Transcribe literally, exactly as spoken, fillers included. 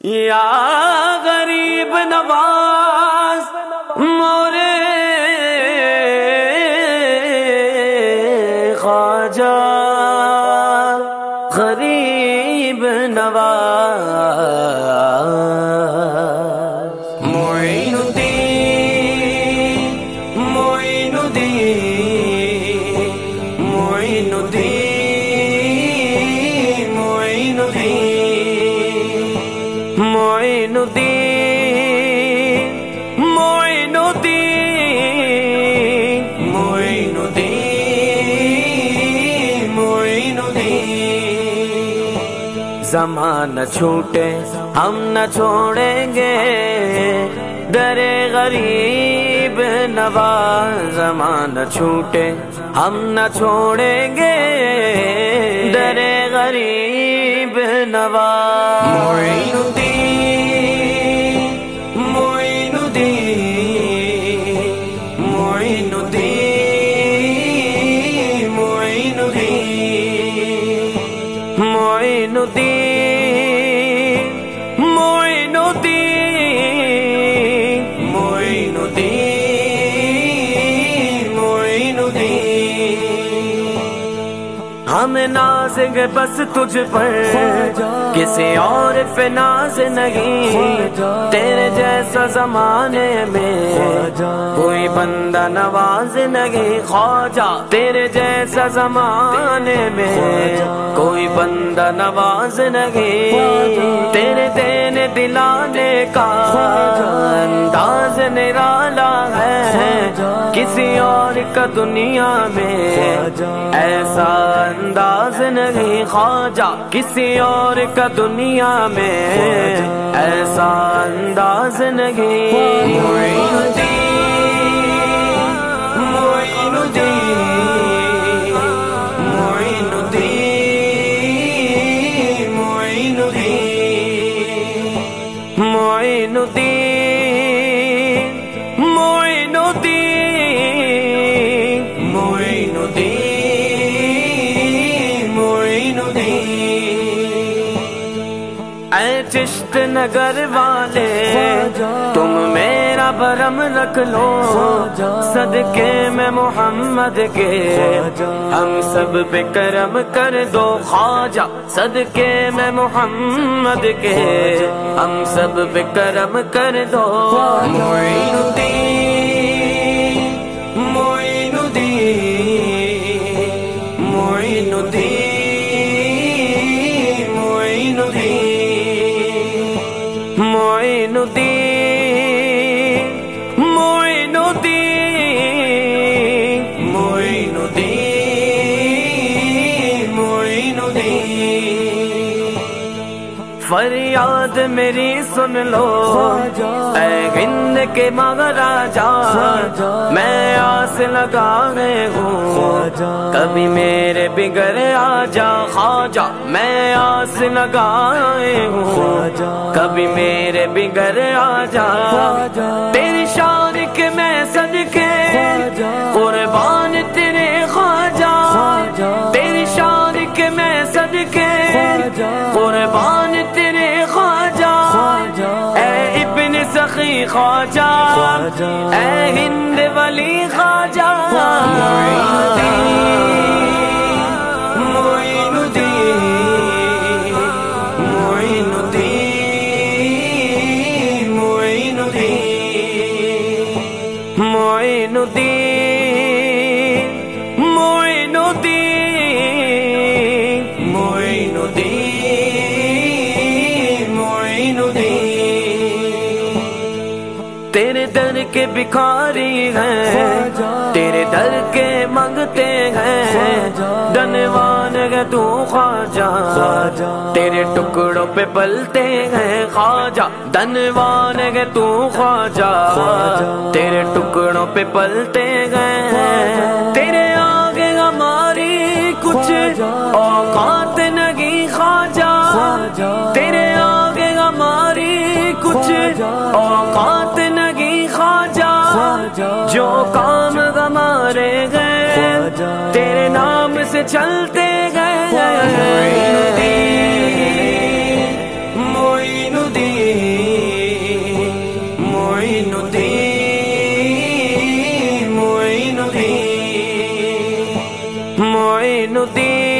یا غریب نواز مورے خواجہ غریب نواز معین الدین معین الدین معین الدین معین الدین معین الدین معین الدین معین الدین معین الدین زمانہ چھوٹے ہم نہ چھوڑیں گے درے غریب نواز زمانہ چھوٹے ہم نہ چھوڑیں گے درے غریب نواز معین الدین معین الدین معین الدین معین الدین معین الدین معین الدین معین الدین معین الدین ہم ناز گے بس تجھ پر کسی اور پہ ناز نہیں تیرے جیسا زمانے میں کوئی بندہ نواز نہیں خواجہ تیرے جیسا زمانے میں کوئی بندہ نواز نہیں تیرے دینے دلانے کا انداز نرالا ہے کسی اور کا دنیا میں ایسا انداز نہیں خواجہ کسی اور کا دنیا میں ایسا انداز نہیں معین الدین معین الدین معین الدین معین الدین معین الدین معین الدین معین الدین اے چشت نگر والے تم میرا برم رکھ لو صدقے میں محمد کے ہم سب پہ کرم کر دو خواجہ صدقے میں محمد کے ہم سب پہ کرم کر دو معین الدین معین الدین معین الدین معین الدین معین الدین معین الدین معین الدین معین الدین فریاد میری سن لو اے ہند کے مہاراجا میں آس لگائے ہوں کبھی میرے بگڑ آ جا خواجہ میں آس لگائے ہوں کبھی میرے بگڑ آ جا تیری شان کے میں صدقے قربان تیرے خواجہ تیری شان کے میں صدقے قربان تیرے خواجہ اے ابن سخی خواجہ اے ہند ولی خواجہ معین الدین معین الدین معین الدین معین الدین معین الدین معین الدین معین الدین تیرے در کے بھکاری ہیں تیرے در کے منگتے ہیں دنوان ہے تو خواجہ تیرے ٹکڑوں پہ پلتے ہیں خواجہ دنوان ہے تو خواجہ تیرے ٹکڑوں پہ پلتے ہیں تیرے آگے ہماری کچھ اوقات نہیں خواجہ تیرے آگے ہماری کچھ اوقات نہیں خواجہ جو کام ہمارے گئے تیرے نام سے چلتے گئے معین الدین معین الدین معین الدین